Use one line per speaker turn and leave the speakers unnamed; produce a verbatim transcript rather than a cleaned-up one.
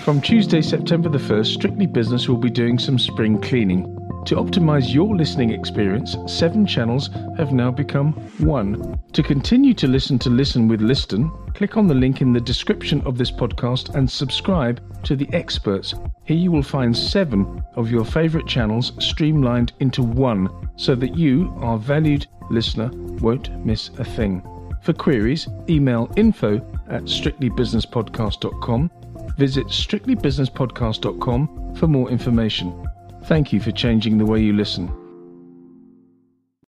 From Tuesday, September the first, Strictly Business will be doing some spring cleaning. To optimize your listening experience, seven channels have now become one. To continue to listen to Listen with Liston, click on the link in the description of this podcast and subscribe to The Experts. Here you will find seven of your favorite channels streamlined into one so that you, our valued listener, won't miss a thing. For queries, email info at strictly business podcast dot com. Visit strictly business podcast dot com for more information. Thank you for changing the way you listen.